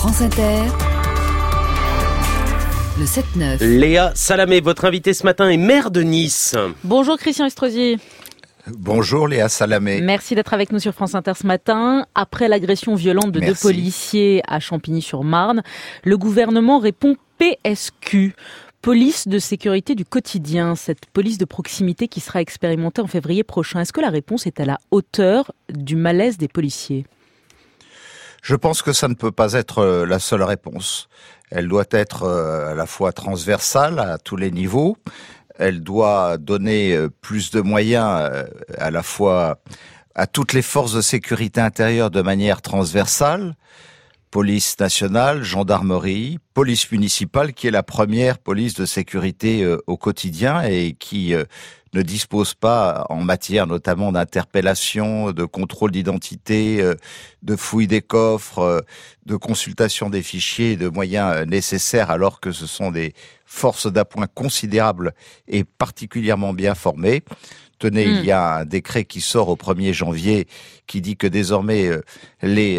France Inter, le 7-9. Léa Salamé, votre invitée ce matin est maire de Nice. Bonjour Christian Estrosi. Bonjour Léa Salamé. Merci d'être avec nous sur France Inter ce matin. Après l'agression violente de deux policiers à Champigny-sur-Marne, le gouvernement répond PSQ. Police de sécurité du quotidien, cette police de proximité qui sera expérimentée en février prochain. Est-ce que la réponse est à la hauteur du malaise des policiers ? Je pense que ça ne peut pas être la seule réponse. Elle doit être à la fois transversale à tous les niveaux. Elle doit donner plus de moyens à la fois à toutes les forces de sécurité intérieure de manière transversale. Police nationale, gendarmerie, police municipale, qui est la première police de sécurité au quotidien et qui ne dispose pas, en matière notamment d'interpellation, de contrôle d'identité, de fouille des coffres, de consultation des fichiers, de moyens nécessaires, alors que ce sont des forces d'appoint considérables et particulièrement bien formées. Tenez, il y a un décret qui sort au 1er janvier qui dit que désormais les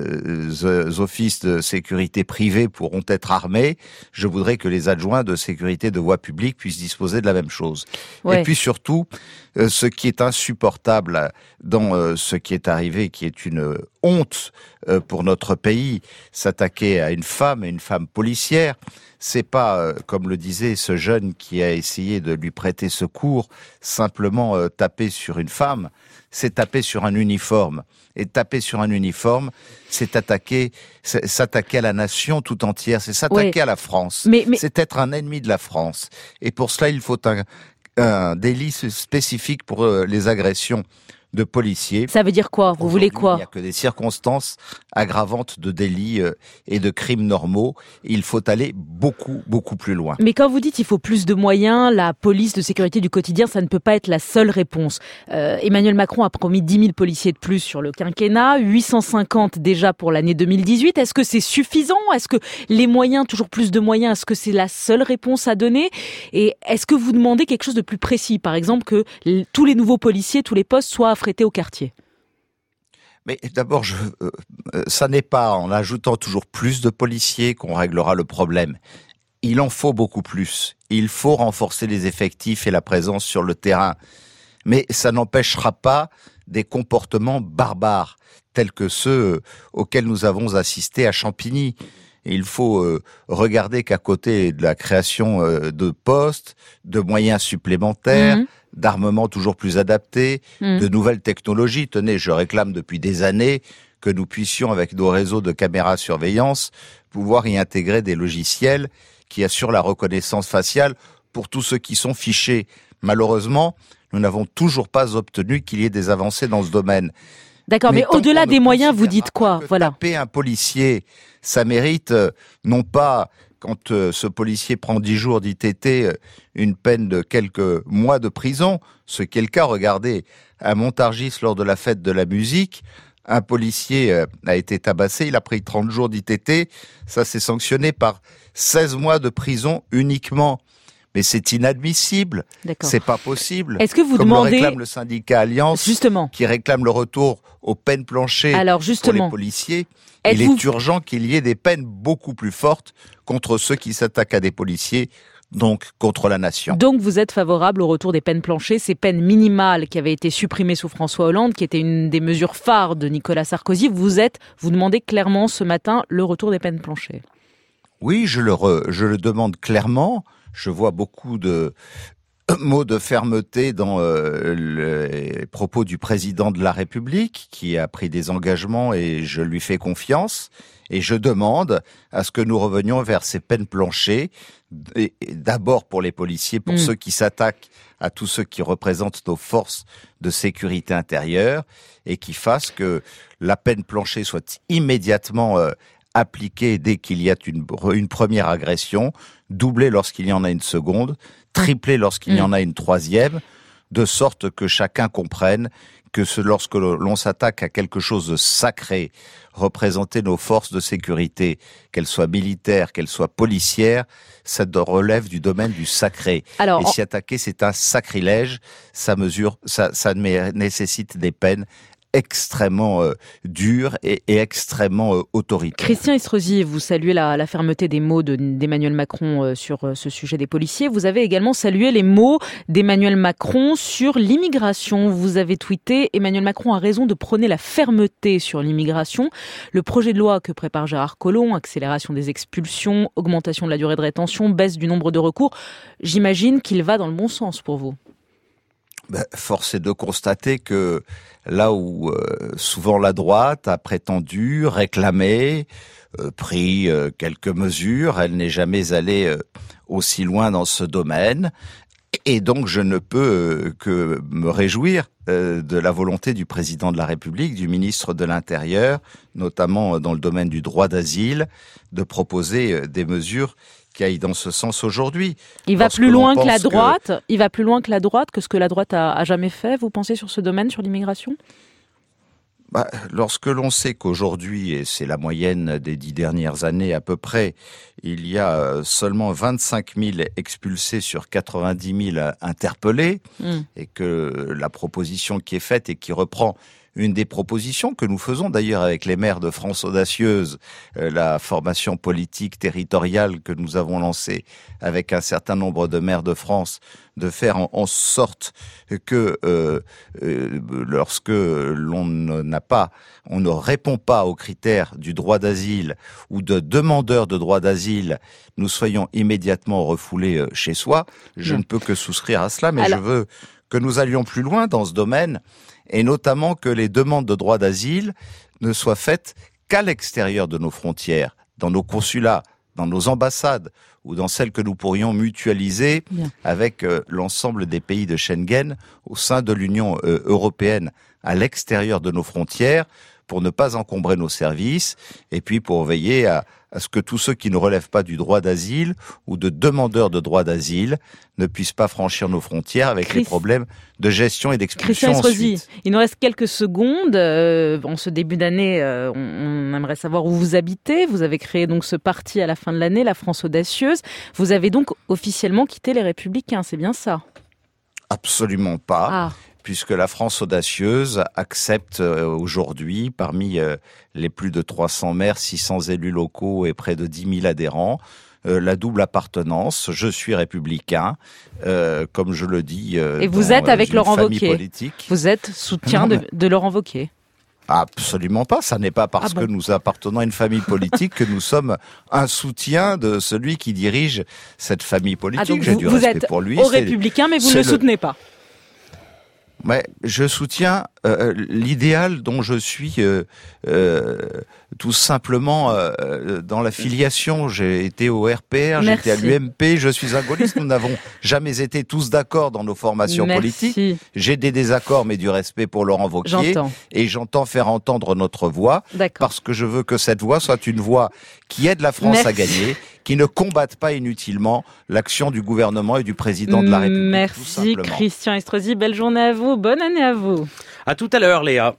offices de sécurité privés pourront être armés. Je voudrais que les adjoints de sécurité de voie publique puissent disposer de la même chose. Ouais. Et puis surtout, ce qui est insupportable dans ce qui est arrivé, qui est une honte pour notre pays, s'attaquer à une femme policière, c'est pas, comme le disait ce jeune qui a essayé de lui prêter secours, simplement taper sur une femme, c'est taper sur un uniforme. Et taper sur un uniforme, c'est s'attaquer à la nation tout entière, c'est s'attaquer à la France. C'est être un ennemi de la France. Et pour cela, il faut un délit spécifique pour les agressions de policiers. Ça veut dire quoi ? Vous voulez quoi ? Il n'y a que des circonstances aggravantes de délits et de crimes normaux. Il faut aller beaucoup, beaucoup plus loin. Mais quand vous dites qu'il faut plus de moyens, la police de sécurité du quotidien, ça ne peut pas être la seule réponse. Emmanuel Macron a promis 10 000 policiers de plus sur le quinquennat, 850 déjà pour l'année 2018. Est-ce que c'est suffisant ? Est-ce que les moyens, toujours plus de moyens, est-ce que c'est la seule réponse à donner ? Et est-ce que vous demandez quelque chose de plus précis ? Par exemple, que tous les nouveaux policiers, tous les postes soient affrétés au quartier. Mais d'abord, ça n'est pas en ajoutant toujours plus de policiers qu'on réglera le problème. Il en faut beaucoup plus. Il faut renforcer les effectifs et la présence sur le terrain. Mais ça n'empêchera pas des comportements barbares, tels que ceux auxquels nous avons assisté à Champigny. Il faut regarder qu'à côté de la création de postes, de moyens supplémentaires, d'armements toujours plus adaptés, de nouvelles technologies. Tenez, je réclame depuis des années que nous puissions, avec nos réseaux de caméras surveillance, pouvoir y intégrer des logiciels qui assurent la reconnaissance faciale pour tous ceux qui sont fichés. Malheureusement, nous n'avons toujours pas obtenu qu'il y ait des avancées dans ce domaine. D'accord, mais au-delà des moyens, vous dites quoi ? Voilà. Taper un policier, ça mérite non pas, quand ce policier prend 10 jours d'ITT, une peine de quelques mois de prison, ce qui est le cas. Regardez, à Montargis, lors de la fête de la musique, un policier a été tabassé, il a pris 30 jours d'ITT, ça s'est sanctionné par 16 mois de prison uniquement. Mais c'est inadmissible, c'est pas possible. Est-ce que vous Comme demandez... le réclame le syndicat Alliance, justement, qui réclame le retour aux peines planchées pour les policiers, il est urgent qu'il y ait des peines beaucoup plus fortes contre ceux qui s'attaquent à des policiers, donc contre la nation. Donc vous êtes favorable au retour des peines planchées, ces peines minimales qui avaient été supprimées sous François Hollande, qui était une des mesures phares de Nicolas Sarkozy. Vous demandez clairement ce matin le retour des peines planchées. Oui, je le demande clairement. Je vois beaucoup de mots de fermeté dans les propos du président de la République, qui a pris des engagements et je lui fais confiance. Et je demande à ce que nous revenions vers ces peines planchées, et d'abord pour les policiers, pour ceux qui s'attaquent à tous ceux qui représentent nos forces de sécurité intérieure, et qui fassent que la peine planchée soit immédiatement appliquée dès qu'il y a une première agression, doublée lorsqu'il y en a une seconde, triplée lorsqu'il y en a une troisième, de sorte que chacun comprenne que lorsque l'on s'attaque à quelque chose de sacré, représenter nos forces de sécurité, qu'elles soient militaires, qu'elles soient policières, ça relève du domaine du sacré. Et s'y attaquer, c'est un sacrilège, ça nécessite des peines extrêmement dur et extrêmement autoritaire. Christian Estrosi, vous saluez la fermeté des mots d'Emmanuel Macron sur ce sujet des policiers. Vous avez également salué les mots d'Emmanuel Macron sur l'immigration. Vous avez tweeté « Emmanuel Macron a raison de prôner la fermeté sur l'immigration. Le projet de loi que prépare Gérard Collomb, accélération des expulsions, augmentation de la durée de rétention, baisse du nombre de recours, j'imagine qu'il va dans le bon sens pour vous. » Force est de constater que là où souvent la droite a prétendu, réclamé, pris quelques mesures, elle n'est jamais allée aussi loin dans ce domaine. Et donc je ne peux que me réjouir de la volonté du président de la République, du ministre de l'Intérieur, notamment dans le domaine du droit d'asile, de proposer des mesures qui aille dans ce sens aujourd'hui. Il va plus loin que la droite. Il va plus loin que la droite, que ce que la droite a jamais fait, vous pensez, sur ce domaine, sur l'immigration ? Lorsque l'on sait qu'aujourd'hui, et c'est la moyenne des 10 dernières années à peu près, il y a seulement 25 000 expulsés sur 90 000 interpellés, et que la proposition qui est faite et qui reprend une des propositions que nous faisons d'ailleurs avec les maires de France Audacieuse, la formation politique territoriale que nous avons lancée avec un certain nombre de maires de France, de faire en sorte que lorsque on ne répond pas aux critères du droit d'asile ou de demandeurs de droit d'asile, nous soyons immédiatement refoulés chez soi. Je ne peux que souscrire à cela, mais je veux que nous allions plus loin dans ce domaine, et notamment que les demandes de droit d'asile ne soient faites qu'à l'extérieur de nos frontières, dans nos consulats, dans nos ambassades, ou dans celles que nous pourrions mutualiser avec l'ensemble des pays de Schengen au sein de l'Union européenne, à l'extérieur de nos frontières, pour ne pas encombrer nos services, et puis pour veiller à ce que tous ceux qui ne relèvent pas du droit d'asile ou de demandeurs de droit d'asile ne puissent pas franchir nos frontières avec les problèmes de gestion et d'expulsion ensuite. Il nous reste quelques secondes. En ce début d'année, on aimerait savoir où vous habitez. Vous avez créé donc ce parti à la fin de l'année, la France Audacieuse. Vous avez donc officiellement quitté les Républicains, c'est bien ça ? Absolument pas. Puisque la France Audacieuse accepte aujourd'hui, parmi les plus de 300 maires, 600 élus locaux et près de 10 000 adhérents, la double appartenance. Je suis républicain, comme je le dis. Et vous êtes avec Laurent Wauquiez. Vous êtes soutien de Laurent Wauquiez. Absolument pas. Ça n'est pas parce que nous appartenons à une famille politique que nous sommes un soutien de celui qui dirige cette famille politique. Donc j'ai du respect pour lui. Vous êtes républicain, mais vous ne le soutenez pas. Mais je soutiens l'idéal dont je suis tout simplement dans la filiation. J'ai été au RPR, j'étais à l'UMP, je suis un gaulliste. Nous n'avons jamais été tous d'accord dans nos formations politiques. J'ai des désaccords, mais du respect pour Laurent Wauquiez. Et j'entends faire entendre notre voix, parce que je veux que cette voix soit une voix qui aide la France à gagner, qui ne combatte pas inutilement l'action du gouvernement et du président de la République. Merci Christian Estrosi, belle journée à vous, bonne année à vous. À tout à l'heure Léa.